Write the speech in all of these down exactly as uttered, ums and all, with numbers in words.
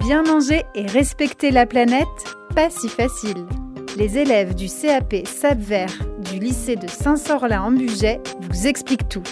Bien manger et respecter la planète, pas si facile. Les élèves du C A P Sable Vert du lycée de Saint-Sorlin-en-Bugey vous expliquent tout.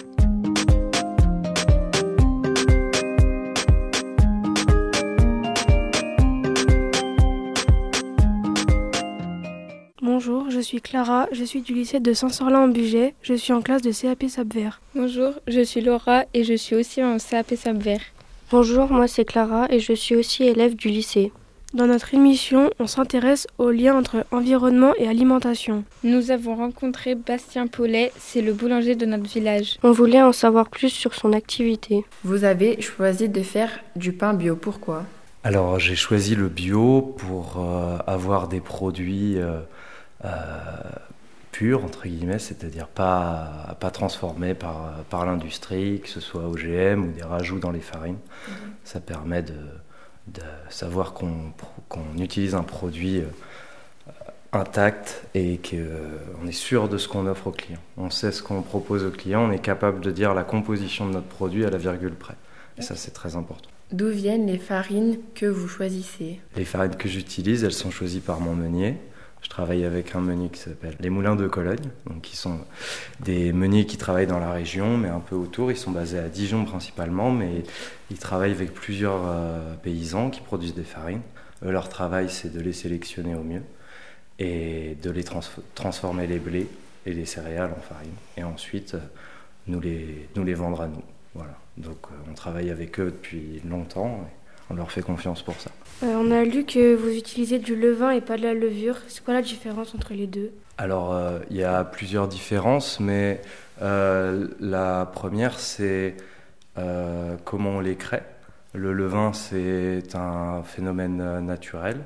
Bonjour, je suis Clara, je suis du lycée de Saint-Sorlin-en-Bugey, je suis en classe de C A P Sable Vert. Bonjour, je suis Laura et je suis aussi en C A P Sable Vert. Bonjour, moi c'est Clara et je suis aussi élève du lycée. Dans notre émission, on s'intéresse au lien entre environnement et alimentation. Nous avons rencontré Bastien Paulet, c'est le boulanger de notre village. On voulait en savoir plus sur son activité. Vous avez choisi de faire du pain bio, pourquoi ? Alors j'ai choisi le bio pour euh, avoir des produits euh, euh, purs, entre guillemets, c'est-à-dire pas, pas transformés par, par l'industrie, que ce soit O G M ou des rajouts dans les farines. Mmh. Ça permet de, de savoir qu'on, qu'on utilise un produit euh, intact et qu'on euh, est sûr de ce qu'on offre au client. On sait ce qu'on propose au client, on est capable de dire la composition de notre produit à la virgule près. Et ça, c'est très important. D'où viennent les farines que vous choisissez ? Les farines que j'utilise, elles sont choisies par mon meunier. Je travaille avec un meunier qui s'appelle les Moulins de Cologne, donc qui sont des meuniers qui travaillent dans la région, mais un peu autour. Ils sont basés à Dijon principalement, mais ils travaillent avec plusieurs euh, paysans qui produisent des farines. Eux, leur travail, c'est de les sélectionner au mieux et de les trans- transformer les blés et les céréales en farine. Et ensuite, euh, nous, les, nous les vendre à nous. Voilà. Donc euh, on travaille avec eux depuis longtemps et on leur fait confiance pour ça. Euh, on a lu que vous utilisez du levain et pas de la levure. C'est quoi la différence entre les deux ? Alors euh, il y a plusieurs différences, mais euh, la première c'est euh, comment on les crée. Le levain c'est un phénomène naturel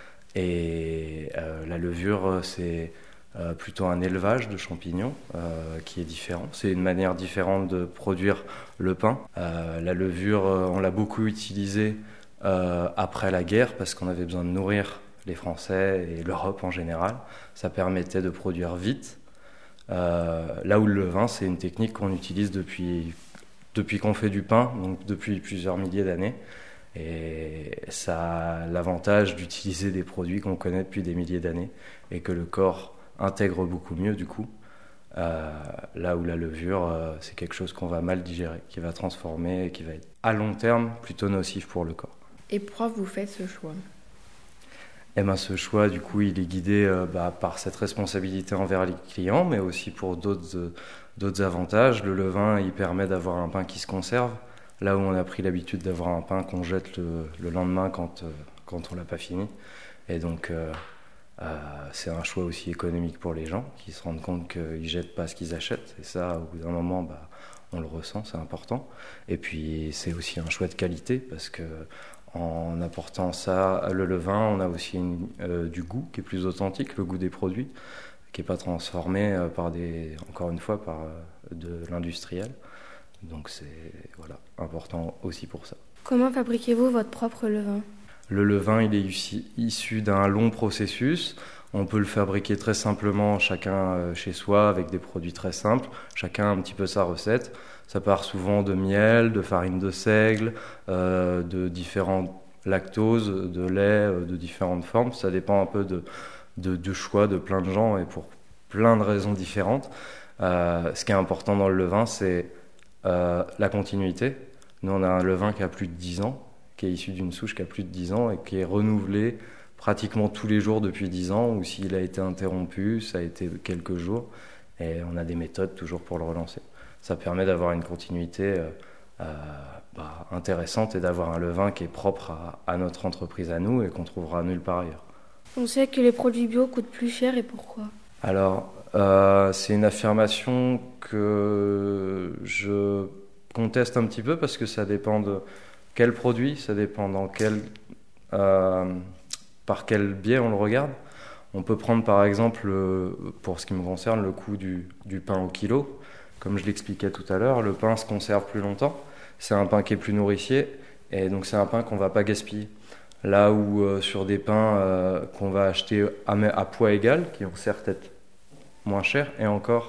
et euh, la levure c'est Euh, plutôt un élevage de champignons euh, qui est différent. C'est une manière différente de produire le pain. Euh, la levure, euh, on l'a beaucoup utilisée euh, après la guerre parce qu'on avait besoin de nourrir les Français et l'Europe en général. Ça permettait de produire vite. Euh, là où le levain, c'est une technique qu'on utilise depuis, depuis qu'on fait du pain, donc depuis plusieurs milliers d'années. Et ça a l'avantage d'utiliser des produits qu'on connaît depuis des milliers d'années et que le corps intègre beaucoup mieux du coup, euh, là où la levure euh, c'est quelque chose qu'on va mal digérer, qui va transformer et qui va être à long terme plutôt nocif pour le corps. Et pourquoi vous faites ce choix ? Eh ben, ce choix du coup il est guidé euh, bah, par cette responsabilité envers les clients, mais aussi pour d'autres, euh, d'autres avantages. Le levain il permet d'avoir un pain qui se conserve, là où on a pris l'habitude d'avoir un pain qu'on jette le, le lendemain quand, euh, quand on l'a pas fini. Et donc euh, Euh, c'est un choix aussi économique pour les gens qui se rendent compte qu'ils ne jettent pas ce qu'ils achètent et ça au bout d'un moment bah, on le ressent, c'est important. Et puis c'est aussi un choix de qualité parce que en apportant ça, le levain, on a aussi une, euh, du goût qui est plus authentique, le goût des produits qui n'est pas transformé euh, par des, encore une fois par euh, de l'industriel. Donc c'est voilà, important aussi pour ça. Comment fabriquez-vous votre propre levain ? Le levain, il est issu d'un long processus. On peut le fabriquer très simplement, chacun chez soi, avec des produits très simples. Chacun a un petit peu sa recette. Ça part souvent de miel, de farine de seigle, euh, de différentes lactoses, de lait, de différentes formes. Ça dépend un peu de, de, de choix de plein de gens et pour plein de raisons différentes. Euh, ce qui est important dans le levain, c'est euh, la continuité. Nous, on a un levain qui a plus de dix ans. Qui est issu d'une souche qui a plus de dix ans et qui est renouvelée pratiquement tous les jours depuis dix ans, ou s'il a été interrompu, ça a été quelques jours, et on a des méthodes toujours pour le relancer. Ça permet d'avoir une continuité euh, euh, bah, intéressante et d'avoir un levain qui est propre à, à notre entreprise à nous et qu'on trouvera nulle part ailleurs. On sait que les produits bio coûtent plus cher, et pourquoi ? Alors, euh, c'est une affirmation que je conteste un petit peu parce que ça dépend de quel produit, ça dépend dans quel, euh, par quel biais on le regarde. On peut prendre par exemple, pour ce qui me concerne, le coût du, du pain au kilo. Comme je l'expliquais tout à l'heure, le pain se conserve plus longtemps. C'est un pain qui est plus nourricier et donc c'est un pain qu'on ne va pas gaspiller. Là où euh, sur des pains euh, qu'on va acheter à, à poids égal, qui vont certes être moins chers et encore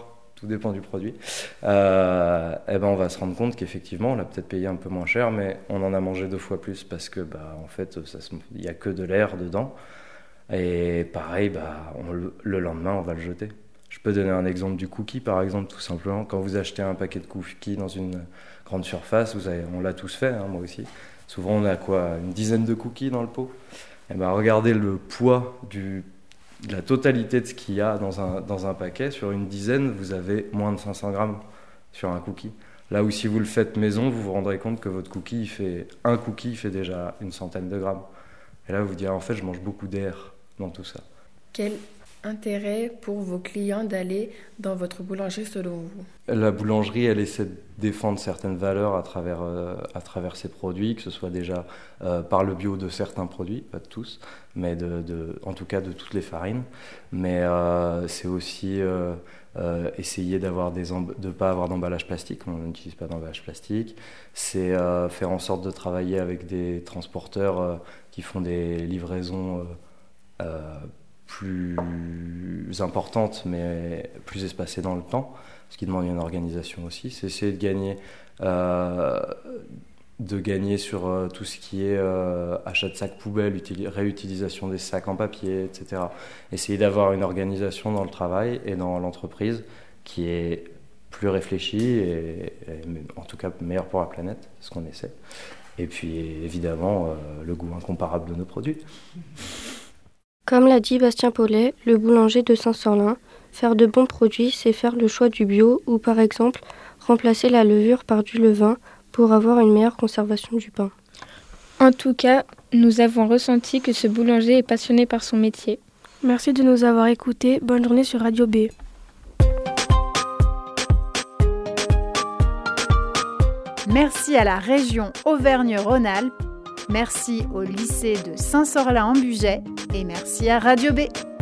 tout dépend du produit, euh, eh ben on va se rendre compte qu'effectivement, on l'a peut-être payé un peu moins cher, mais on en a mangé deux fois plus parce que, bah, en fait, il n'y a que de l'air dedans. Et pareil, bah, on, le lendemain, on va le jeter. Je peux donner un exemple du cookie, par exemple, tout simplement. Quand vous achetez un paquet de cookies dans une grande surface, vous avez, on l'a tous fait, hein, moi aussi. Souvent, on a quoi, une dizaine de cookies dans le pot. Et ben, regardez le poids du, de la totalité de ce qu'il y a dans un, dans un paquet. Sur une dizaine, vous avez moins de cinq cents grammes sur un cookie. Là où si vous le faites maison, vous vous rendrez compte que votre cookie, il fait, un cookie il fait déjà une centaine de grammes. Et là, vous vous direz, en fait, je mange beaucoup d'air dans tout ça. Quel intérêt pour vos clients d'aller dans votre boulangerie selon vous? La boulangerie, elle essaie de défendre certaines valeurs à travers, euh, à travers ses produits, que ce soit déjà euh, par le bio de certains produits, pas de tous, mais de, de, en tout cas de toutes les farines. Mais euh, c'est aussi euh, euh, essayer d'avoir des amb- de ne pas avoir d'emballage plastique, on n'utilise pas d'emballage plastique. C'est euh, faire en sorte de travailler avec des transporteurs euh, qui font des livraisons euh, euh, plus importante mais plus espacée dans le temps, ce qui demande une organisation aussi. C'est essayer de gagner, euh, de gagner sur euh, tout ce qui est euh, achat de sacs poubelles, util- réutilisation des sacs en papier, et cetera. Essayer d'avoir une organisation dans le travail et dans l'entreprise qui est plus réfléchie et, et en tout cas meilleure pour la planète, c'est ce qu'on essaie. Et puis évidemment, euh, le goût incomparable de nos produits. Comme l'a dit Bastien Paulet, le boulanger de Saint-Sorlin, faire de bons produits, c'est faire le choix du bio ou par exemple remplacer la levure par du levain pour avoir une meilleure conservation du pain. En tout cas, nous avons ressenti que ce boulanger est passionné par son métier. Merci de nous avoir écoutés. Bonne journée sur Radio B. Merci à la région Auvergne-Rhône-Alpes. Merci au lycée de Saint-Sorlin-en-Bugey et merci à Radio B.